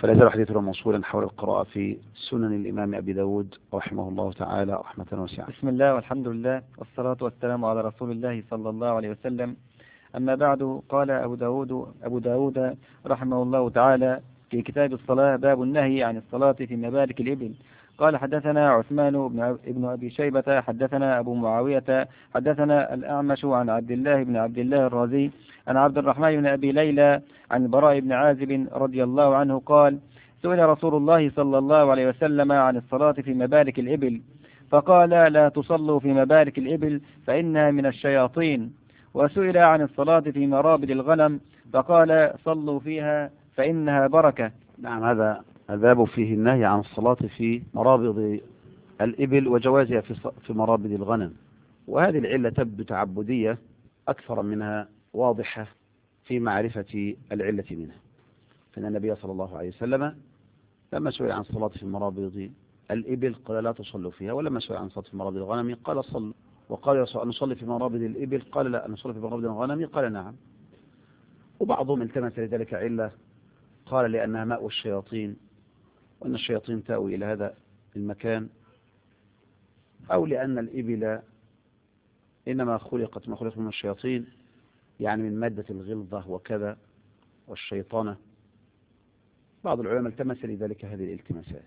فلا يزال حديثنا موصولا حول القراءة في سنن الإمام أبي داود رحمه الله تعالى رحمة واسعة. بسم الله والحمد لله والصلاة والسلام على رسول الله صلى الله عليه وسلم. أما بعد، قال أبو داود رحمه الله تعالى في كتاب الصلاة: باب النهي عن الصلاة في مبارك الإبل. قال: حدثنا عثمان بن أبي شيبة حدثنا أبو معاوية حدثنا الأعمش عن عبد الله بن عبد الله الرازي عن عبد الرحمن بن أبي ليلى عن البراء بن عازب رضي الله عنه قال: سئل رسول الله صلى الله عليه وسلم عن الصلاة في مبارك الإبل، فقال: لا تصلوا في مبارك الإبل فإنها من الشياطين. وسئل عن الصلاة في مرابد الغنم، فقال: صلوا فيها فإنها بركة. نعم، هذا الباب فيه النهي عن الصلاة في مرابض الإبل وجوازها في مرابض الغنم. وهذه العلة تبدو تعبدية أكثر منها واضحة في معرفة العلة منها. فإن النبي صلى الله عليه وسلم لما سئل عن الصلاة في مرابض الإبل قال: لا تصلوا فيها، ولما سئل عن الصلاة في مرابض الغنم قال: صلوا. وقال: نصلي في مرابض الإبل؟ قال: لا. نصلي في مرابض الغنم؟ قال: نعم. وبعضهم التمس لذلك علة، قال: لأنها مأوى الشياطين، وأن الشياطين تأوي إلى هذا المكان، أو لأن الإبل إنما خلقت من الشياطين، يعني من مادة الغلظة وكذا والشيطانة. بعض العلماء التمس لذلك هذه الالتماسات.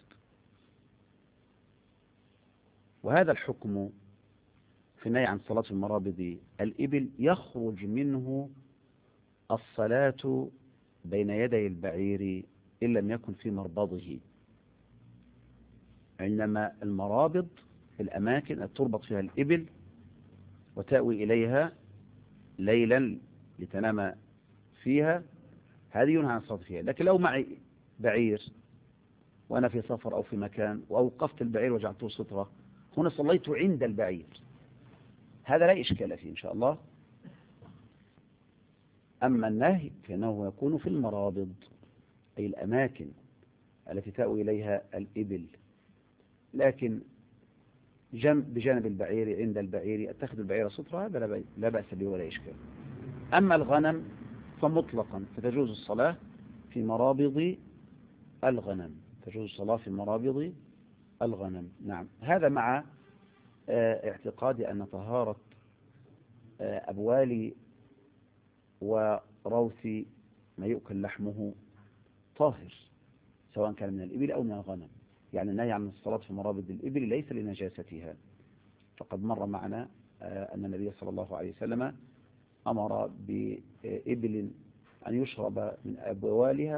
وهذا الحكم في النهي عن صلاة المرابض الإبل يخرج منه الصلاة بين يدي البعير إن لم يكن في مربضه، إنما المرابض الأماكن التي تربط فيها الإبل وتأوي إليها ليلا لتنام فيها، هذه ينهى عن الصلاة فيها. لكن لو معي بعير وأنا في سفر أو في مكان وأوقفت البعير وجعلته سترة، هنا صليت عند البعير، هذا لا إشكال فيه إن شاء الله. أما النهي فإنه يكون في المرابض، أي الأماكن التي تأوي إليها الإبل، لكن بجانب البعير عند البعير أتخذ البعير سترة، هذا لا بأس به ولا إشكال. أما الغنم فمطلقا فتجوز الصلاة في مرابض الغنم، تجوز الصلاة في مرابض الغنم. نعم، هذا مع اعتقاد أن طهارة أبوال وروث ما يؤكل لحمه طاهر، سواء كان من الإبل أو من الغنم. يعني النهي عن الصلاة في مرابض الإبل ليس لنجاستها، فقد مر معنا أن النبي صلى الله عليه وسلم أمر بإبل أن يشرب من أبوالها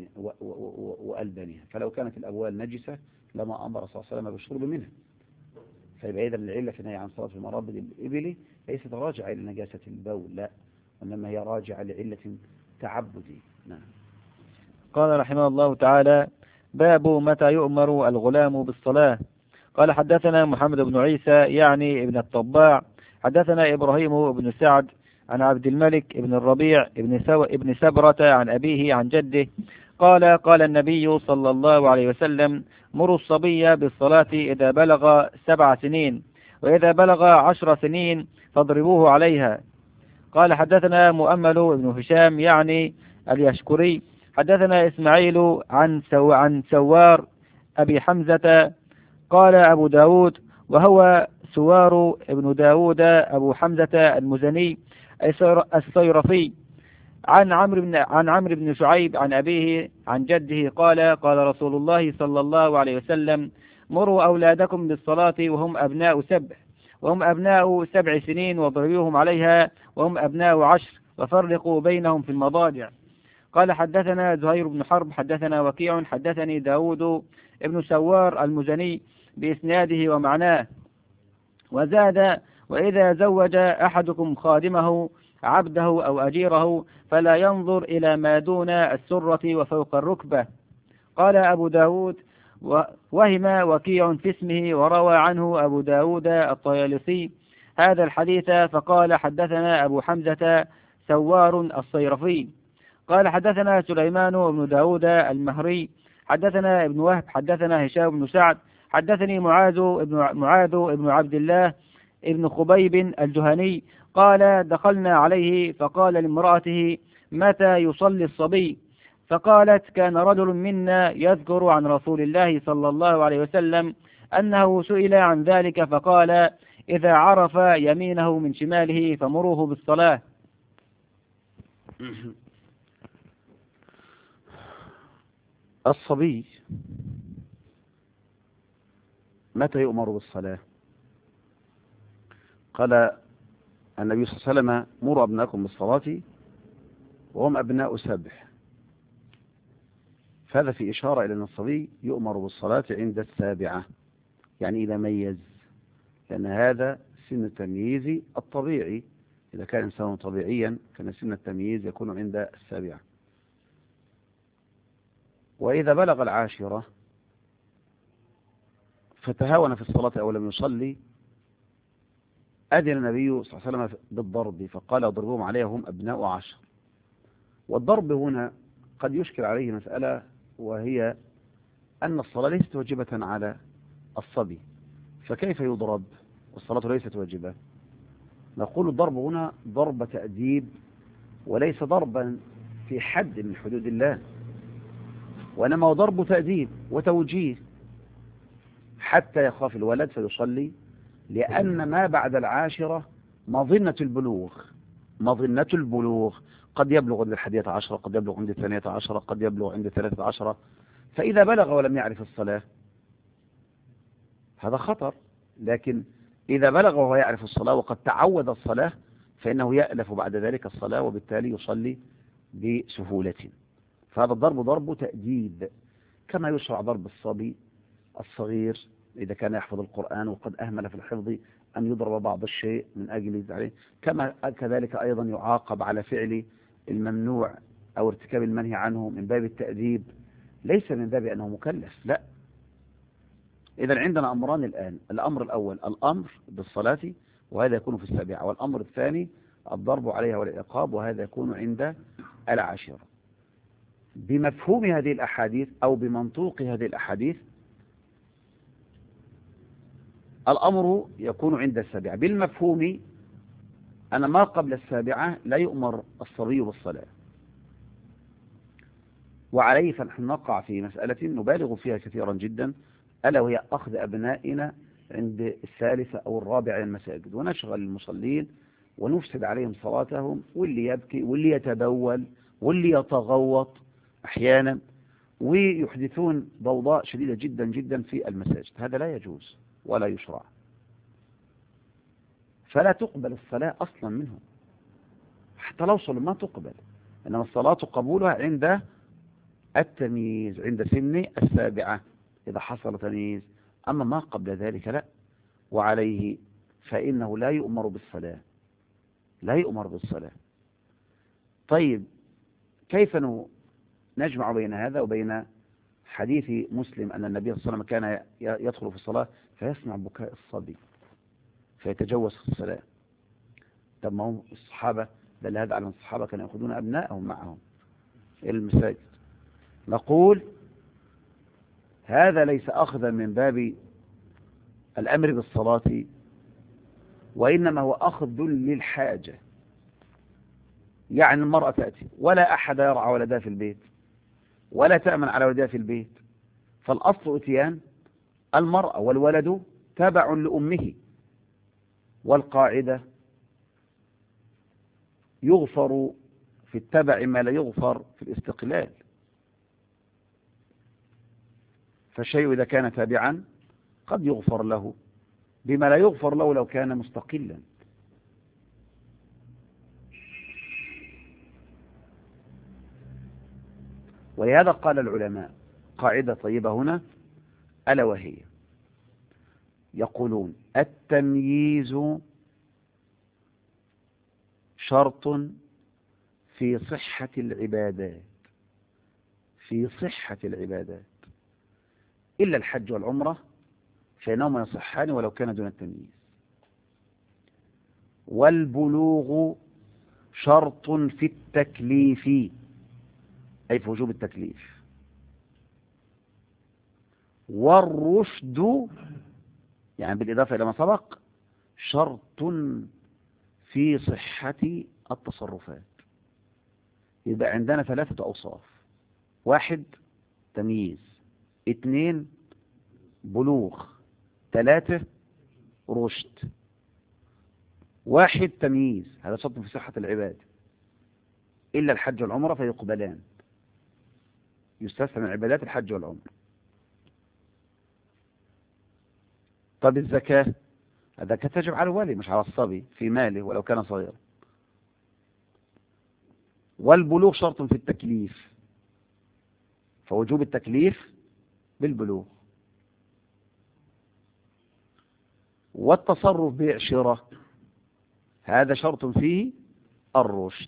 وألبانها، فلو كانت الأبوال نجسة لما أمر صلى الله عليه وسلم بالشرب منها. فيبقى إذن العلة في النهي عن الصلاة في مرابض الإبل ليست راجعة إلى نجاسة البول، لا، وإنما هي راجعة لعلة تعبدي. نعم. قال رحمه الله تعالى: باب متى يؤمر الغلام بالصلاة. قال: حدثنا محمد بن عيسى يعني ابن الطباع حدثنا إبراهيم بن سعد عن عبد الملك بن الربيع ابن سبرة عن أبيه عن جده قال: قال النبي صلى الله عليه وسلم: مروا الصبي بالصلاة إذا بلغ 7 سنين، وإذا بلغ 10 سنين فاضربوه عليها. قال: حدثنا مؤمل بن هشام يعني اليشكري حدثنا إسماعيل عن سوار أبي حمزة قال أبو داود وهو سوار ابن داود أبو حمزة المزني الصيرفي عن عمرو بن شعيب عن أبيه عن جده قال: قال رسول الله صلى الله عليه وسلم: مروا أولادكم بالصلاة وهم أبناء 7 سنين، واضربوهم عليها وهم أبناء 10، وفرقوا بينهم في المضاجع. قال: حدثنا زهير بن حرب حدثنا وكيع حدثني داود ابن سوار المزني بإسناده ومعناه، وزاد: وإذا زوج أحدكم خادمه عبده أو أجيره فلا ينظر إلى ما دون السرة وفوق الركبة. قال أبو داود: وهم وكيع في اسمه، وروى عنه أبو داود الطيالسي هذا الحديث، فقال: حدثنا أبو حمزة سوار الصيرفي. قال: حدثنا سليمان بن داود المهري حدثنا ابن وهب حدثنا هشام بن سعد حدثني معاذ بن عبد الله ابن خبيب الجهني قال: دخلنا عليه فقال لامرأته: متى يصلي الصبي؟ فقالت: كان رجل منا يذكر عن رسول الله صلى الله عليه وسلم أنه سئل عن ذلك فقال: إذا عرف يمينه من شماله فمروه بالصلاة. الصبي متى يؤمر بالصلاة؟ قال النبي صلى الله عليه وسلم: مروا أبناءكم بالصلاة وهم أبناء 7. فهذا في إشارة إلى أن الصبي يؤمر بالصلاة عند 7، يعني إذا ميز، لأن هذا سن التمييز الطبيعي. إذا كان إنسان طبيعيا كان سن التمييز يكون عند 7. وإذا بلغ 10 فتهاون في الصلاة أو لم يصلي، أذن النبي صلى الله عليه وسلم بالضرب، فقال: اضربوهم عليها هم أبناء 10. والضرب هنا قد يشكل عليه مسألة، وهي أن الصلاة ليست واجبة على الصبي، فكيف يضرب والصلاة ليست واجبة؟ نقول الضرب هنا ضرب تأديب، وليس ضربا في حد من حدود الله، وإنما هو ضرب تأديب وتوجيه حتى يخاف الولد فيصلي، لأن ما بعد 10 مظنة البلوغ. مظنة البلوغ قد يبلغ عند 11، قد يبلغ عند 12، قد يبلغ عند 13. فإذا بلغ ولم يعرف الصلاة هذا خطر، لكن إذا بلغ وهو يعرف الصلاة وقد تعود الصلاة فإنه يألف بعد ذلك الصلاة، وبالتالي يصلي بسهولة. فهذا الضرب ضرب تأديب، كما يشرع ضرب الصبي الصغير إذا كان يحفظ القرآن وقد أهمل في الحفظ أن يضرب بعض الشيء من أجل عليه، كذلك أيضا يعاقب على فعل الممنوع أو ارتكاب المنهي عنه من باب التأديب، ليس من باب أنه مكلف، لا. إذا عندنا أمران الآن: الأمر الأول الأمر بالصلاة وهذا يكون في 7، والأمر الثاني الضرب عليها والعقاب وهذا يكون عند 10. بمفهوم هذه الأحاديث أو بمنطوق هذه الأحاديث الأمر يكون عند 7. بالمفهوم أن ما قبل 7 لا يؤمر الصبي بالصلاة، وعليه فنحن نقع في مسألة نبالغ فيها كثيرا جدا، ألا وهي أخذ أبنائنا عند 3 أو 4 المساجد ونشغل المصلين ونفسد عليهم صلاتهم، واللي يبكي واللي يتبول واللي يتغوط أحيانا، ويحدثون ضوضاء شديدة جدا جدا في المساجد. هذا لا يجوز ولا يشرع، فلا تقبل الصلاة أصلا منهم، حتى لو صلوا ما تقبل. إنما الصلاة قبولها عند التمييز، عند سن 7 إذا حصل تمييز، أما ما قبل ذلك لا. وعليه فإنه لا يؤمر بالصلاة، لا يؤمر بالصلاة. طيب كيف نجمع بين هذا وبين حديث مسلم أن النبي صلى الله عليه وسلم كان يدخل في الصلاة فيسمع بكاء الصبي فيتجوز في الصلاة؟ طب ما هم الصحابة بل هذا على الصحابة كانوا يأخذون أبنائهم معهم إلى المساجد. نقول هذا ليس أخذا من باب الأمر بالصلاة، وإنما هو أخذ للحاجة. يعني المرأة تأتي ولا أحد يرعى ولدها في البيت ولا تأمن على ولدها في البيت، فالأصل اتيان المرأة، والولد تابع لأمه، والقاعدة يغفر في التبع ما لا يغفر في الاستقلال. فالشيء إذا كان تابعا قد يغفر له بما لا يغفر له لو كان مستقلا. ولهذا قال العلماء قاعدة طيبة هنا، ألا وهي يقولون: التمييز شرط في صحة العبادات، في صحة العبادات، إلا الحج والعمرة فإنهما يصحان ولو كان دون التمييز. والبلوغ شرط في التكليف، أي في وجوب التكليف. والرشد يعني بالإضافة إلى ما سبق شرط في صحة التصرفات. يبقى عندنا 3 أوصاف: 1 تمييز، 2 بلوغ، 3 رشد. 1 تمييز، هذا شرط في صحة العبادة، إلا الحج والعمرة فيقبلان، يستثنى من عبادات الحج والعمرة. طب الزكاة تجب على الوالي مش على الصبي في ماله ولو كان صغيرا. والبلوغ شرط في التكليف، فوجوب التكليف بالبلوغ. والتصرف بيع شراء هذا شرط فيه الرشد.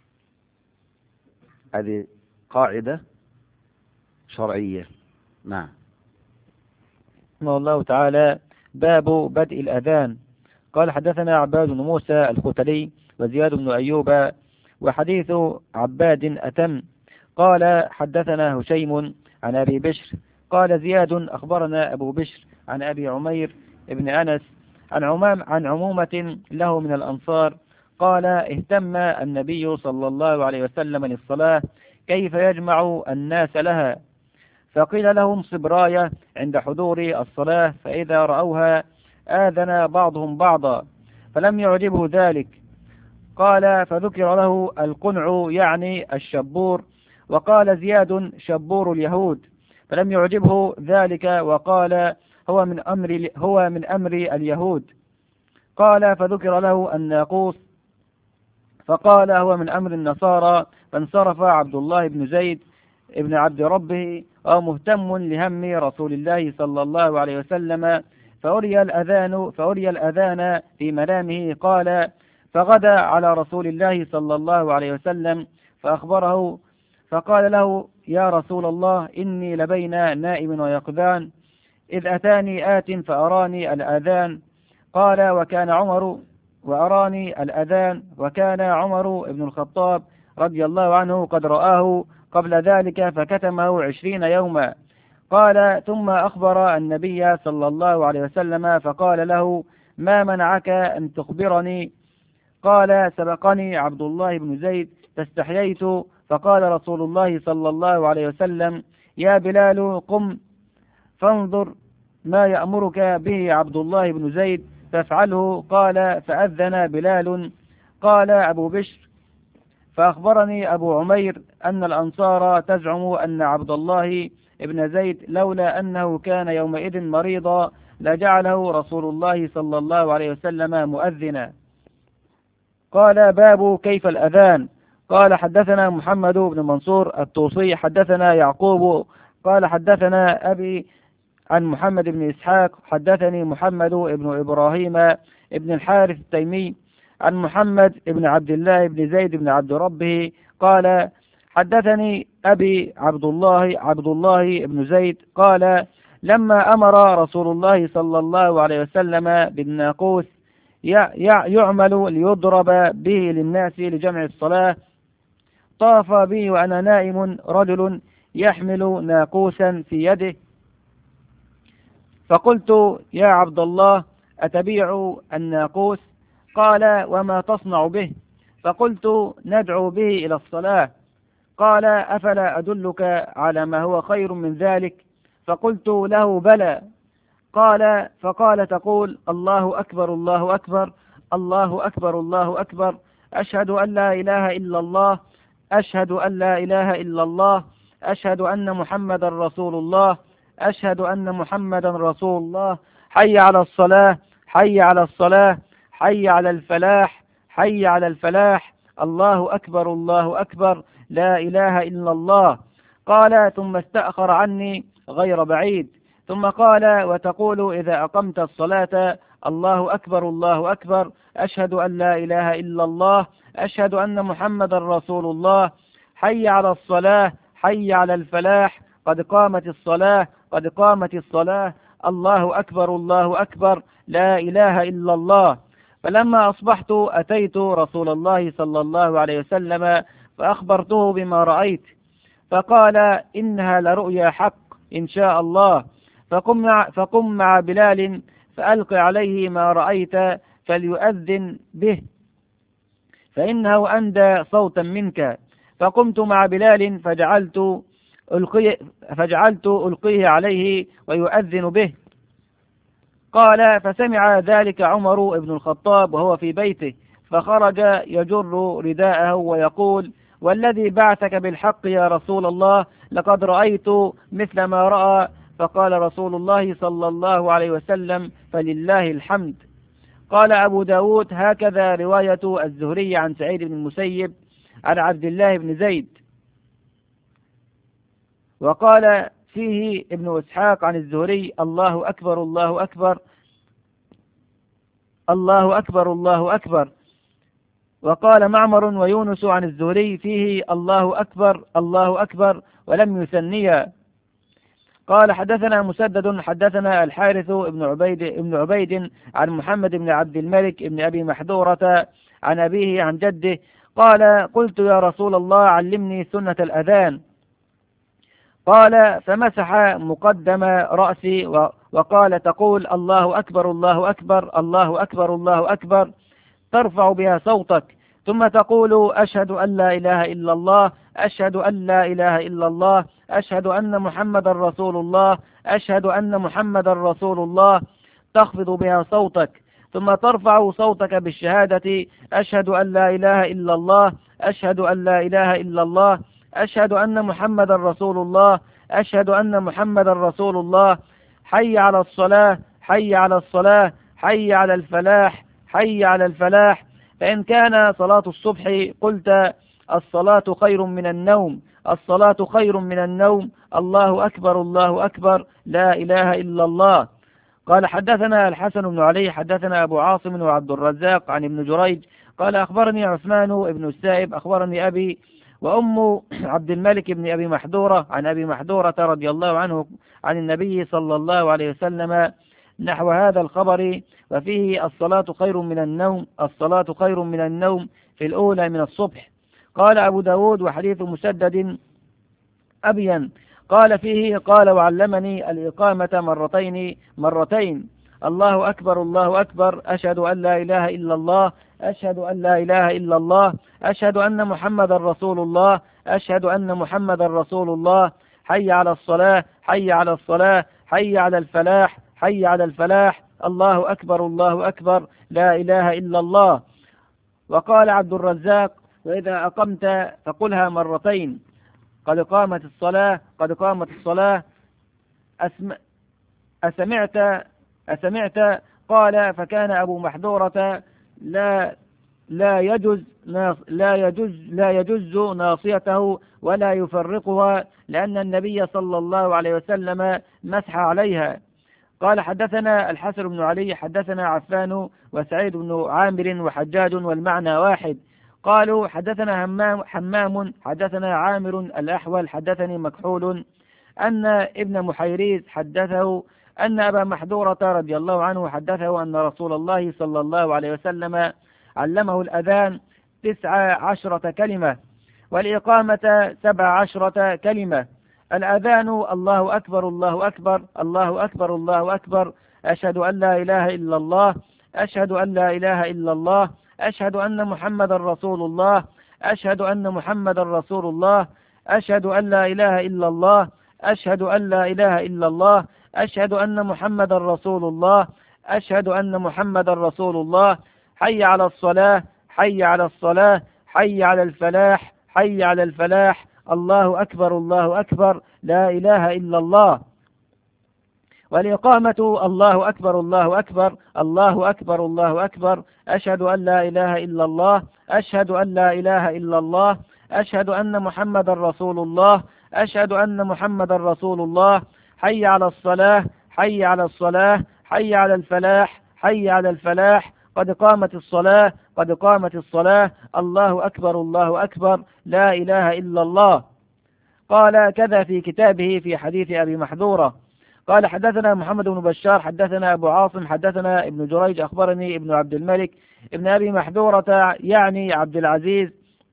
هذه قاعدة شرعية. نعم. رحمه الله تعالى. باب بدء الأذان. قال حدثنا عباد بن موسى الختلي وزياد بن أيوب، وحديث عباد أتم. قال حدثنا هشيم عن أبي بشر قال زياد أخبرنا أبو بشر عن أبي عمير ابن أنس عن عمومة له من الأنصار قال اهتم النبي صلى الله عليه وسلم للصلاة كيف يجمع الناس لها، فقيل لهم صبراية عند حضور الصلاة، فإذا رأوها آذن بعضهم بعضا، فلم يعجبه ذلك. قال فذكر له القنع يعني الشبور، وقال زياد شبور اليهود، فلم يعجبه ذلك وقال هو من أمر اليهود. قال فذكر له الناقوس، فقال هو من أمر النصارى، فانصرف عبد الله بن زيد ابن عبد ربه ومهتم لهم رسول الله صلى الله عليه وسلم، فأري الأذان في منامه. قال فغدا على رسول الله صلى الله عليه وسلم فأخبره، فقال له يا رسول الله إني لبين نائم ويقظان، إذ أتاني آت فأراني الأذان. قال وكان عمر بن الخطاب رضي الله عنه قد رآه قبل ذلك فكتمه 20 يوما. قال ثم أخبر النبي صلى الله عليه وسلم فقال له ما منعك أن تخبرني؟ قال سبقني عبد الله بن زيد فاستحييت. فقال رسول الله صلى الله عليه وسلم يا بلال قم فانظر ما يأمرك به عبد الله بن زيد فافعله. قال فأذن بلال. قال أبو بشر فأخبرني أبو عمير أن الأنصار تزعم أن عبد الله بن زيد لولا أنه كان يومئذ مريضا لجعله رسول الله صلى الله عليه وسلم مؤذنا. قال باب كيف الأذان. قال حدثنا محمد بن منصور الطوسي حدثنا يعقوب قال حدثنا أبي عن محمد بن إسحاق حدثني محمد بن إبراهيم ابن الحارث التيمي عن محمد بن عبد الله بن زيد بن عبد ربه قال حدثني أبي عبد الله بن زيد قال لما أمر رسول الله صلى الله عليه وسلم بالناقوس يعمل ليضرب به للناس لجمع الصلاة، طاف بي وأنا نائم رجل يحمل ناقوسا في يده، فقلت يا عبد الله أتبيع الناقوس؟ قال وما تصنع به؟ فقلت ندعو به إلى الصلاة. قال أفلا أدلك على ما هو خير من ذلك؟ فقلت له بلى. قال فقال تقول الله أكبر الله أكبر الله أكبر الله أكبر، أشهد أن لا إله إلا الله أشهد أن لا إله إلا الله أشهد أن محمدا رسول الله أشهد أن محمدا رسول الله، حي على الصلاة حي على الصلاة حي على الفلاح حي على الفلاح، الله أكبر الله أكبر لا إله إلا الله. قال ثم استأخر عني غير بعيد، ثم قال وتقول إذا أقمت الصلاة الله أكبر الله أكبر أشهد أن لا إله إلا الله أشهد أن محمدا رسول الله، حي على الصلاة حي على الفلاح قد قامت الصلاة قد قامت الصلاة، الله أكبر الله أكبر لا إله إلا الله. فلما أصبحت أتيت رسول الله صلى الله عليه وسلم فأخبرته بما رأيت، فقال إنها لرؤيا حق إن شاء الله، فقم مع بلال فألق عليه ما رأيت فليؤذن به فإنه أندى صوتا منك. فقمت مع بلال فجعلت فجعلت ألقيه عليه ويؤذن به. قال فسمع ذلك عمر بن الخطاب وهو في بيته، فخرج يجر رداءه ويقول: والذي بعثك بالحق يا رسول الله، لقد رأيت مثل ما رأى. فقال رسول الله صلى الله عليه وسلم: فلله الحمد. قال أبو داود: هكذا رواية الزهري عن سعيد بن المسيب عن عبد الله بن زيد. وقال فيه ابن إسحاق عن الزهري: الله أكبر الله أكبر الله أكبر الله أكبر. وقال معمر ويونس عن الزهري فيه: الله أكبر الله أكبر، ولم يثنيا. قال حدثنا مسدد حدثنا الحارث بن عبيد عن محمد بن عبد الملك بن أبي محذورة عن أبيه عن جده قال: قلت يا رسول الله علمني سنة الأذان. قال فمسح مقدم رأسي وقال: تقول الله أكبر الله أكبر الله أكبر الله أكبر، ترفع بها صوتك، ثم تقول: أشهد أن لا إله إلا الله أشهد أن لا إله إلا الله أشهد أن محمد رسول الله أشهد أن محمد رسول الله، تخفض بها صوتك، ثم ترفع صوتك بالشهادة: أشهد أن لا إله إلا الله أشهد أن لا إله إلا الله أشهد أن محمد رسول الله أشهد أن محمد رسول الله، حي على الصلاة حي على الصلاة حي على الفلاح حي على الفلاح. فإن كان صلاة الصبح قلت: الصلاة خير من النوم الصلاة خير من النوم، الله أكبر الله أكبر، لا إله إلا الله. قال حدثنا الحسن بن علي حدثنا أبو عاصم وعبد الرزاق عن ابن جريج قال: أخبرني عثمان بن السائب أخبرني أبي وأم عبد الملك بن أبي محذورة عن أبي محذورة رضي الله عنه عن النبي صلى الله عليه وسلم نحو هذا الخبر، وفيه: الصلاة خير من النوم الصلاة خير من النوم في الأولى من الصبح. قال أبو داود: وحديث مسدد أبين. قال فيه: قال وعلمني الإقامة مرتين الله أكبر الله أكبر أشهد أن لا إله إلا الله أشهد أن لا إله إلا الله أشهد أن محمد رسول الله أشهد أن محمد رسول الله، حي على الصلاة حي على الصلاة حي على الفلاح حي على الفلاح، الله أكبر الله أكبر، لا إله إلا الله. وقال عبد الرزاق: وإذا أقمت فقلها مرتين، قد قامت الصلاة قد قامت الصلاة. أسمعت؟ قال: فكان أبو محذورة لا يجز ناصيته ولا يفرقها، لأن النبي صلى الله عليه وسلم مسح عليها. قال حدثنا الحسن بن علي حدثنا عفان وسعيد بن عامر وحجاج والمعنى واحد. قالوا حدثنا حمام حدثنا عامر الأحول حدثني مكحول أن ابن محيريز حدثه أن أبا محذورة رضي الله عنه حدثه أن رسول الله صلى الله عليه وسلم علمه الأذان 19 كلمة، والإقامة 17 كلمة. الأذان: الله أكبر الله أكبر الله أكبر الله أكبر، أشهد أن لا إله إلا الله أشهد أن لا إله إلا الله أشهد أن محمد رسول الله أشهد أن محمد رسول الله، أشهد أن لا إله إلا الله أشهد أن لا إله إلا الله أشهد أن محمد رسول الله أشهد أن محمد رسول الله، حي على الصلاة حي على الصلاة حي على الفلاح حي على الفلاح، الله أكبر الله أكبر، لا إله إلا الله. والإقامة: الله أكبر الله أكبر الله أكبر الله أكبر، أشهد أن لا إله إلا الله أشهد أن لا إله إلا الله أشهد أن محمد رسول الله أشهد أن محمد رسول الله، حي على الصلاة حي على الصلاة حي على الفلاح حي على الفلاح، قد قامت الصلاة قد قامت الصلاة، الله أكبر الله أكبر، لا إله إلا الله. قال كذا في كتابه في حديث أبي محذورة. قال حدثنا محمد بن بشار حدثنا أبو عاصم حدثنا ابن جريج أخبرني ابن عبد الملك ابن أبي محذورة يعني عبد العزيز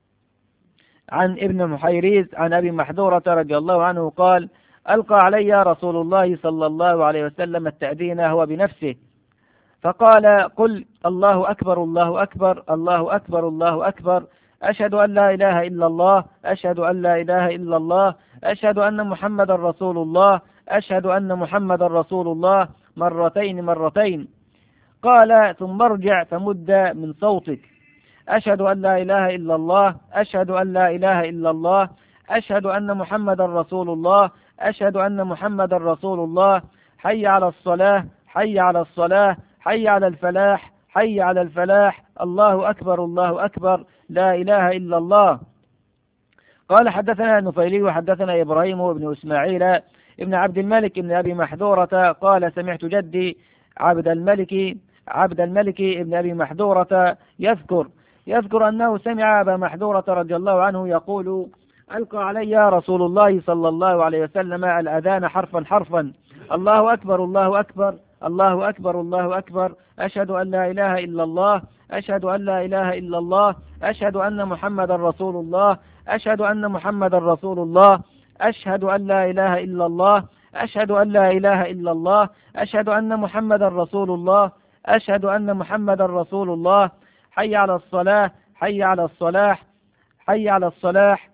عن ابن محيريز عن أبي محذورة رضي الله عنه قال: ألقى علي رسول الله صلى الله عليه وسلم التأذين هو بنفسه، فقال: قل الله أكبر الله أكبر الله أكبر الله أكبر، أشهد أن لا إله إلا الله أشهد أن لا إله إلا الله أشهد أن محمد رسول الله، أشهد أن محمد رسول الله، مرتين. قال ثم ارجع فمد من صوتك، أشهد أن لا إله إلا الله، أشهد أن لا إله إلا الله، أشهد أن محمد رسول الله، أشهد أن محمد رسول الله، حي على الصلاة، حي على الصلاة، حي على الفلاح، حي على الفلاح، الله أكبر الله أكبر، لا إله إلا الله. قال حدثنا النفيلي وحدثنا إبراهيم بن إسماعيل ابن عبد الملك ابن أبي محذورة قال سمعت جدي عبد الملك ابن أبي محذورة يذكر أنه سمع أبا محذورة رضي الله عنه يقول ألقى علي رسول الله صلى الله عليه وسلم الأذان حرفا، الله أكبر الله أكبر، الله أكبر الله أكبر، أشهد أن لا إله إلا الله، أشهد أن لا إله إلا الله، أشهد أن محمد رسول الله، أشهد أن محمد رسول الله، أشهد أن لا إله إلا الله، أشهد أن لا إله إلا الله، أشهد أن محمد رسول الله، أشهد أن محمد رسول الله، حي على الصلاة، حي على الصلاح، حي على الصلاح،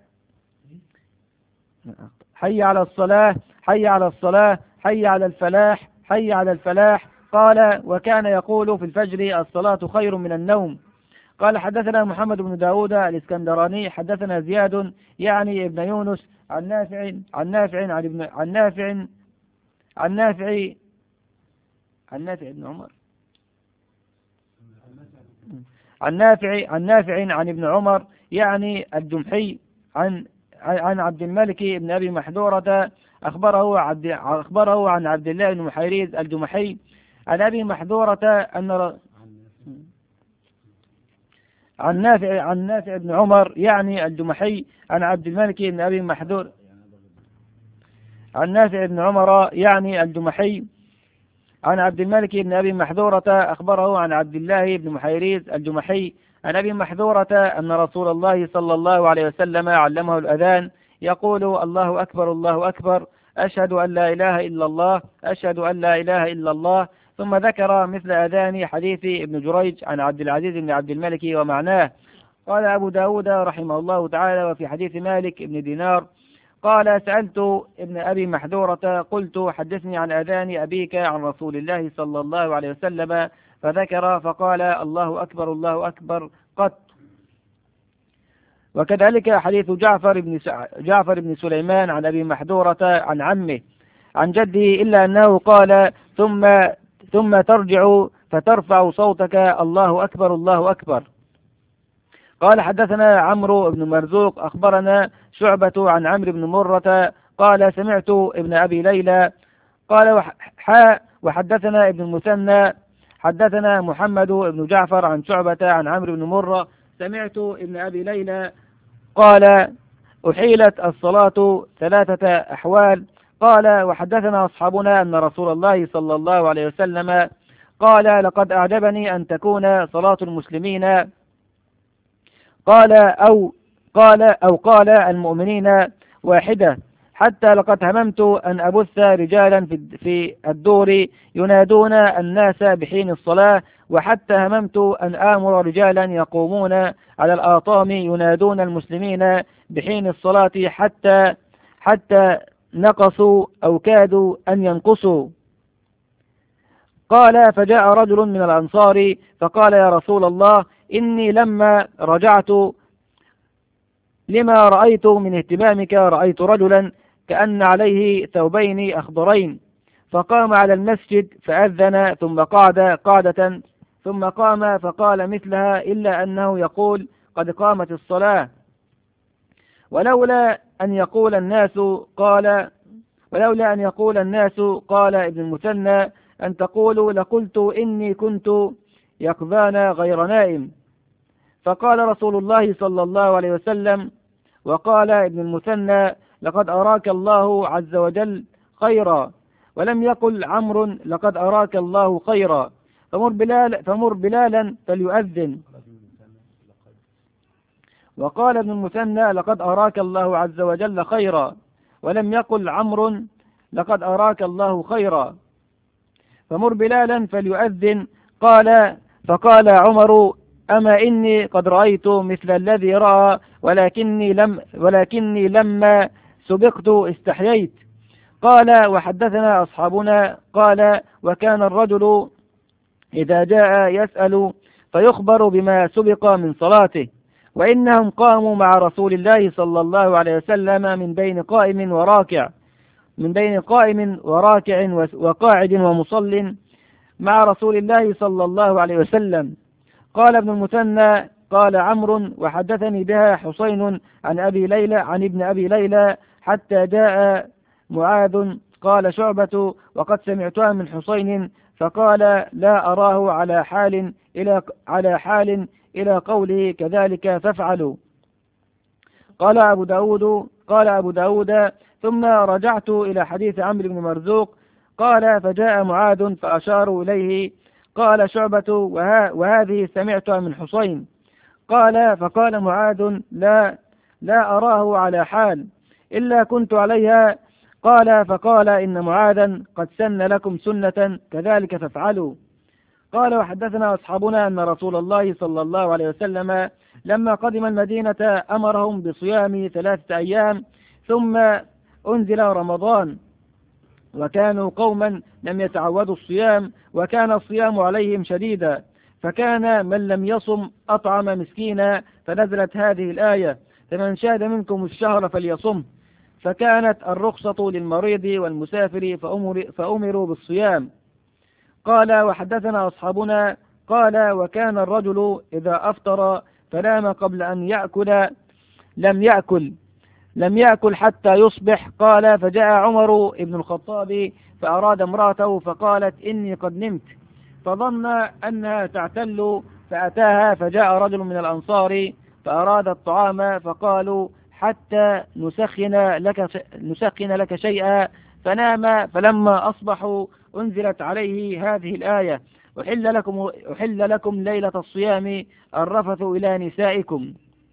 حي على الصلاة، حي على الصلاة، حي على الفلاح، حي على الفلاح. قال وكان يقول في الفجر الصلاة خير من النوم. قال حدثنا محمد بن داود الإسكندراني حدثنا زياد يعني ابن يونس عن نافع عن ابن عمر عن ابن عمر يعني الجمحي عن عبد الملك بن أبي محذورة أخبره عن عبد الله بن محيريز الجمحي عن أبي محذورة عن نافع بن عمر يعني الجمحي عن عبد الملك بن أبي محذور عن نافع بن عمر يعني الجمحي عن عبد الملك بن أبي محذورة أخبره عن عبد الله بن محيريز الجمحي عن أبي محذورة أن رسول الله صلى الله عليه وسلم علمه الأذان يقول الله أكبر الله أكبر، أشهد أن لا إله إلا الله، أشهد أن لا إله إلا الله. ثم ذكر مثل أذان حديث ابن جريج عن عبد العزيز بن عبد الملك ومعناه. قال أبو داود رحمه الله تعالى وفي حديث مالك بن دينار قال سألت ابن أبي محذورة قلت حدثني عن أذان أبيك عن رسول الله صلى الله عليه وسلم فذكر فقال الله أكبر الله أكبر قط. وكذلك حديث جعفر بن سليمان عن أبي محذورة عن عمه عن جده إلا أنه قال ثم ترجع فترفع صوتك الله أكبر الله أكبر. قال حدثنا عمرو بن مرزوق أخبرنا شعبة عن عمرو بن مرة قال سمعت ابن أبي ليلى قال وحدثنا ابن المثنى حدثنا محمد بن جعفر عن شعبة عن عمرو بن مرة سمعت ابن أبي ليلى قال أحيلت الصلاة 3 أحوال. قال وحدثنا أصحابنا أن رسول الله صلى الله عليه وسلم قال لقد أعجبني أن تكون صلاة المسلمين قال المؤمنين واحدة حتى لقد هممت أن أبث رجالا في الدور ينادون الناس بحين الصلاة وحتى هممت أن آمر رجالا يقومون على الآطام ينادون المسلمين بحين الصلاة حتى نقصوا أو كادوا أن ينقصوا. قال فجاء رجل من الأنصار فقال يا رسول الله إني لما رجعت لما رأيت من اهتمامك رأيت رجلا كأن عليه ثوبين أخضرين فقام على المسجد فأذن ثم قعد قعدة ثم قام فقال مثلها إلا أنه يقول قد قامت الصلاة ولولا أن يقول الناس قال ابن المثنى أن تقولوا لقلت إني كنت يقظان غير نائم. فقال رسول الله صلى الله عليه وسلم وقال ابن المثنى لقد أراك الله عز وجل خيرا ولم يقل عمرو لقد أراك الله خيرا فمر بلالا فليؤذن. وقال ابن المثنى لقد أراك الله عز وجل خيرا ولم يقل عمرو لقد أراك الله خيرا فمر بلالا فليؤذن. فقال عمر أما إني قد رأيت مثل الذي رأى ولكني لما سبقت استحييت. قال وحدثنا أصحابنا قال وكان الرجل إذا جاء يسأل فيخبر بما سبق من صلاته، وإنهم قاموا مع رسول الله صلى الله عليه وسلم من بين قائم وراكع وقاعد ومصل مع رسول الله صلى الله عليه وسلم. قال ابن المثنى قال عمرو وحدثني بها حسين عن ابن أبي ليلى حتى جاء معاذ. قال شعبة وقد سمعتها من حسين فقال لا أراه على حال إلى قوله كذلك فافعلوا. قال أبو داود ثم رجعت إلى حديث عمرو بن مرزوق قال فجاء معاذ فأشاروا إليه. قال شعبة وهذه سمعتها من حسين. قال فقال معاذ لا أراه على حال إلا كنت عليها. قال فقال إن معاذا قد سن لكم سنة كذلك فافعلوا. قال وحدثنا أصحابنا أن رسول الله صلى الله عليه وسلم لما قدم المدينة أمرهم بصيام 3 أيام ثم أنزل رمضان، وكانوا قوما لم يتعودوا الصيام وكان الصيام عليهم شديدا، فكان من لم يصم أطعم مسكينا، فنزلت هذه الآية فمن شهد منكم الشهر فليصم، فكانت الرخصة للمريض والمسافر فأمروا بالصيام. قال وحدثنا أصحابنا قال وكان الرجل إذا أفطر فنام قبل أن يأكل لم يأكل حتى يصبح. قال فجاء عمر بن الخطاب فأراد امرأته فقالت إني قد نمت، فظن أنها تعتل فأتاها، فجاء رجل من الأنصار فأراد الطعام فقالوا حتى نسخن لك شيئا، فنام. فلما أصبحوا أنزلت عليه هذه الآية أحل لكم ليلة الصيام الرفث إلى نسائكم.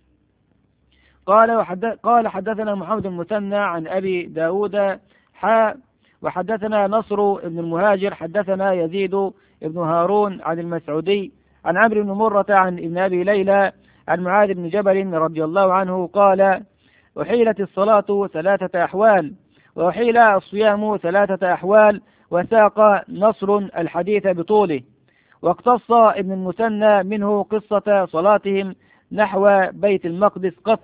قال حدثنا محمد بن المثنى عن أبي داود وحدثنا نصر بن المهاجر حدثنا يزيد بن هارون عن المسعودي عن عمرو بن مرة عن ابن أبي ليلى عن معاذ بن جبل رضي الله عنه قال أحيلت الصلاة 3 أحوال وأحيل الصيام 3 أحوال، وساق نصر الحديث بطوله. واقتص ابن المثنى منه قصة صلاتهم نحو بيت المقدس قط.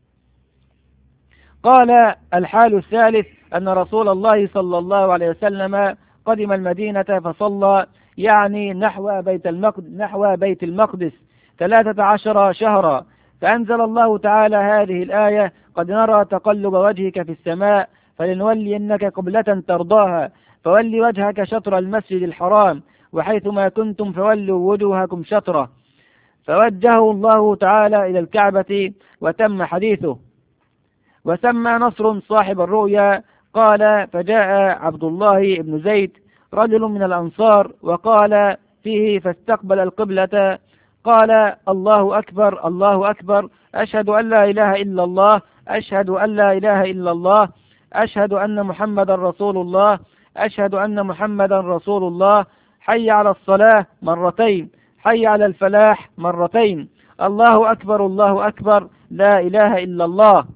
قال الحال الثالث أن رسول الله صلى الله عليه وسلم قدم المدينة فصلى يعني نحو بيت المقدس 13 شهرا، فأنزل الله تعالى هذه الآية قد نرى تقلب وجهك في السماء فلنولينك قبلة ترضاها فول وجهك شطر المسجد الحرام وحيثما كنتم فولوا وجوهكم شطره، فوجهه الله تعالى إلى الكعبة وتم حديثه. وسمى نصر صاحب الرؤيا قال فجاء عبد الله بن زيد رجل من الأنصار وقال فيه فاستقبل القبلة قال الله أكبر الله أكبر، أشهد أن لا إله إلا الله، أشهد أن لا إله إلا الله، أشهد أن محمدا رسول الله، أشهد أن محمدا رسول الله، حي على الصلاة مرتين، حي على الفلاح مرتين، الله أكبر الله أكبر، لا إله إلا الله.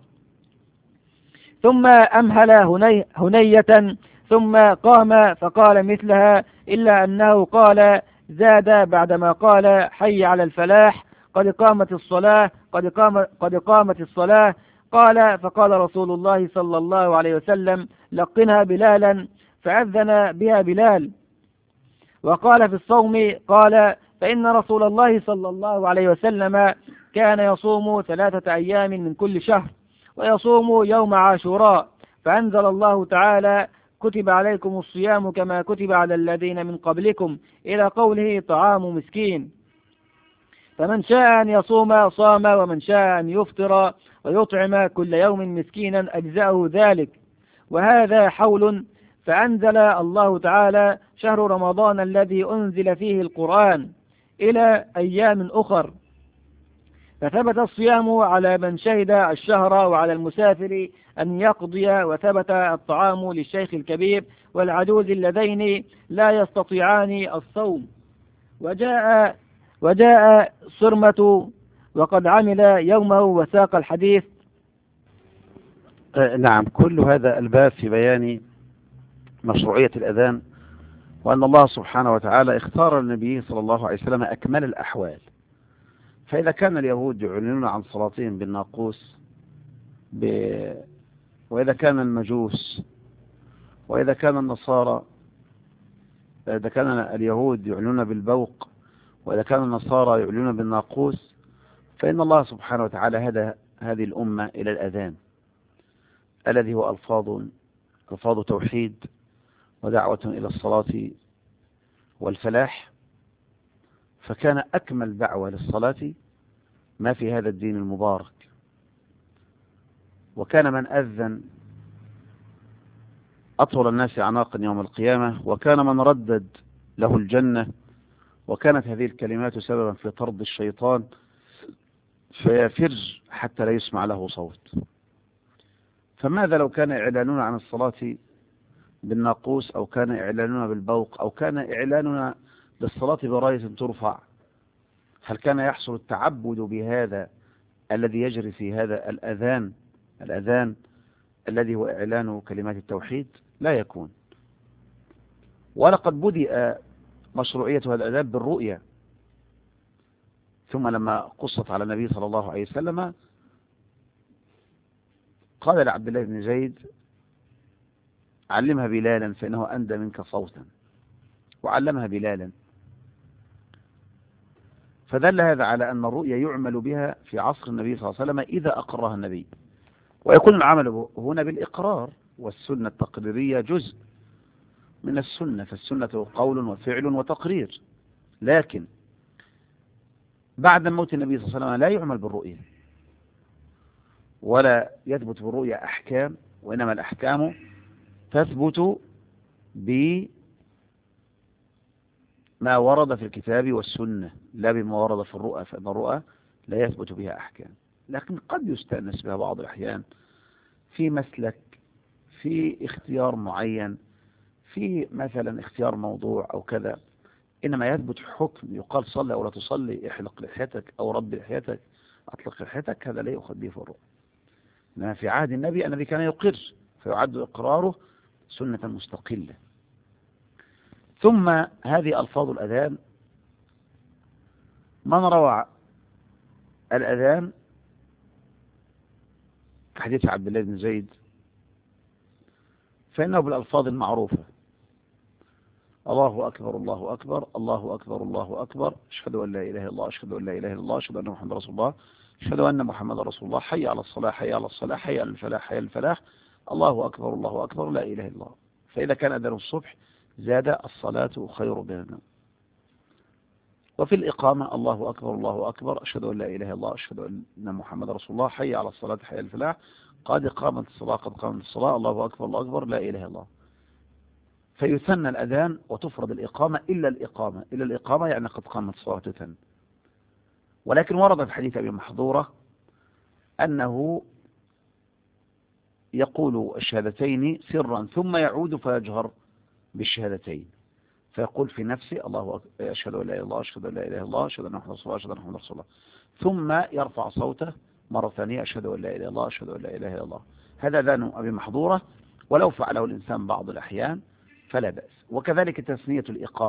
ثم أمهل هنية ثم قام فقال مثلها، إلا أنه قال زاد بعدما قال حي على الفلاح قد قامت الصلاة قد قامت الصلاة. قال فقال رسول الله صلى الله عليه وسلم لقنها بلالا، فأذن بها بلال. وقال في الصوم قال فإن رسول الله صلى الله عليه وسلم كان يصوم 3 أيام من كل شهر ويصوم يوم عاشوراء، فأنزل الله تعالى كتب عليكم الصيام كما كتب على الذين من قبلكم إلى قوله طعام مسكين، فمن شاء أن يصوم صام ومن شاء أن يفطر ويطعم كل يوم مسكينا أجزأه ذلك. وهذا حول، فأنزل الله تعالى شهر رمضان الذي أنزل فيه القرآن إلى أيام أخر، فثبت الصيام على من شهد الشهر وعلى المسافر أن يقضي، وثبت الطعام للشيخ الكبير والعجوز اللذين لا يستطيعان الصوم. وجاء سرمة وقد عمل يومه وساق الحديث. نعم، كل هذا الباب في بيان مشروعية الأذان، وأن الله سبحانه وتعالى اختار النبي صلى الله عليه وسلم أكمل الأحوال. فإذا كان اليهود يعلنون عن صلاتهم بالناقوس وإذا كان المجوس، وإذا كان النصارى، إذا كان اليهود يعلنون بالبوق، وإذا كان النصارى يعلنون بالناقوس، فإن الله سبحانه وتعالى هدى هذه الأمة إلى الأذان الذي هو ألفاظ توحيد ودعوة إلى الصلاة والفلاح. فكان أكمل دعوة للصلاة ما في هذا الدين المبارك. وكان من أذن أطول الناس أعناقا يوم القيامة، وكان من ردد له الجنة، وكانت هذه الكلمات سببا في طرد الشيطان فيفر حتى لا يسمع له صوت. فماذا لو كان إعلاننا عن الصلاة بالناقوس، أو كان إعلاننا بالبوق، أو كان إعلاننا للصلاة براية ترفع؟ هل كان يحصل التعبد بهذا الذي يجري في هذا الأذان الذي هو إعلان كلمات التوحيد؟ لا يكون. ولقد بدأ مشروعية هذا الأذان بالرؤيا، ثم لما قصت على النبي صلى الله عليه وسلم قال لعبد الله بن زيد: علمها بلالا فإنه أندى منك صوتا، وعلمها بلالا. فدل هذا على أن الرؤيا يعمل بها في عصر النبي صلى الله عليه وسلم إذا أقرها النبي، ويكون العمل هنا بالإقرار، والسنة التقريرية جزء من السنة، فالسنة قول وفعل وتقرير. لكن بعد موت النبي صلى الله عليه وسلم لا يعمل بالرؤيا، ولا يثبت بالرؤيا أحكام، وإنما الأحكام تثبت بما ورد في الكتاب والسنة، لا بما ورد في الرؤى، فإن الرؤى لا يثبت بها أحكام. لكن قد يستأنس بها بعض الأحيان في مسلك، في اختيار معين، في مثلا اختيار موضوع أو كذا. إنما يثبت حكم يقال صلي أو لا تصلي، احلق لحيتك أو رب لحيتك، أطلق لحيتك، هذا لا يؤخذ به في الرؤى. إنما في عهد النبي كان يقر، فيعد إقراره سنة مستقلة. ثم هذه ألفاظ الأذان، من روى الأذان كحديث عبد الله بن زيد فإنه بالألفاظ المعروفة: الله أكبر الله أكبر الله أكبر الله أكبر، أشهد أن لا إله إلا الله أشهد أن لا إله إلا الله أشهد أن محمد رسول الله أشهد أن محمد رسول الله، حي على الصلاة حي على الصلاة حي على الفلاح حي على الفلاح، الله أكبر الله أكبر لا إله إلا الله. فإذا كان أذان الصبح زاد: الصلاة خير من النوم. وفي الإقامة: الله أكبر الله أكبر أشهد أن لا إله إلا الله أشهد أن محمد رسول الله حي على الصلاة حي على الفلاح، قد قامت الصلاة قد قامت الصلاة، الله أكبر الله أكبر لا إله إلا الله. فيثنى الأذان وتفرض الإقامة إلا الإقامة يعني قد قامت الصلاة تثنى. ولكن ورد في حديث أبي محظورة أنه يقول الشهادتين سرا ثم يعود فيجهر بالشهادتين، فيقول في نفسه: الله أكبر أشهد أن لا إله إلا الله أشهد أن لا إله إلا الله أشهد أن محمدا رسول الله أشهد أن محمدا رسول الله، ثم يرفع صوته مرة ثانية: أشهد أن لا إله إلا الله أشهد أن لا إله إلا الله. هذا أذان أبي محظورة، ولو فعله الإنسان بعض الأحيان فلا بأس. وكذلك تثنية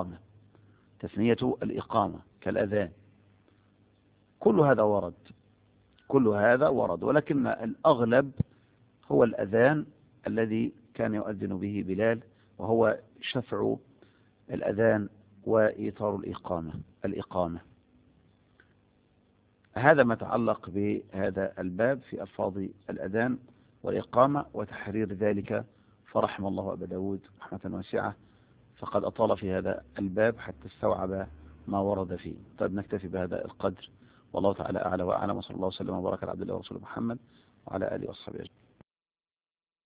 الإقامة كالأذان، كل هذا ورد، ولكن الأغلب هو الأذان الذي كان يؤذن به بلال، وهو شفع الأذان وإيطار الإقامة. هذا ما يتعلق بهذا الباب في ألفاظ الأذان والإقامة وتحرير ذلك. فرحم الله أبا داود رحمة واسعة، فقد أطال في هذا الباب حتى استوعب ما ورد فيه. طيب نكتفي بهذا القدر، والله تعالى أعلى وأعلم، وصلى الله وسلم وبارك على عبد الله ورسوله محمد وعلى آله وصحبه أجمعين.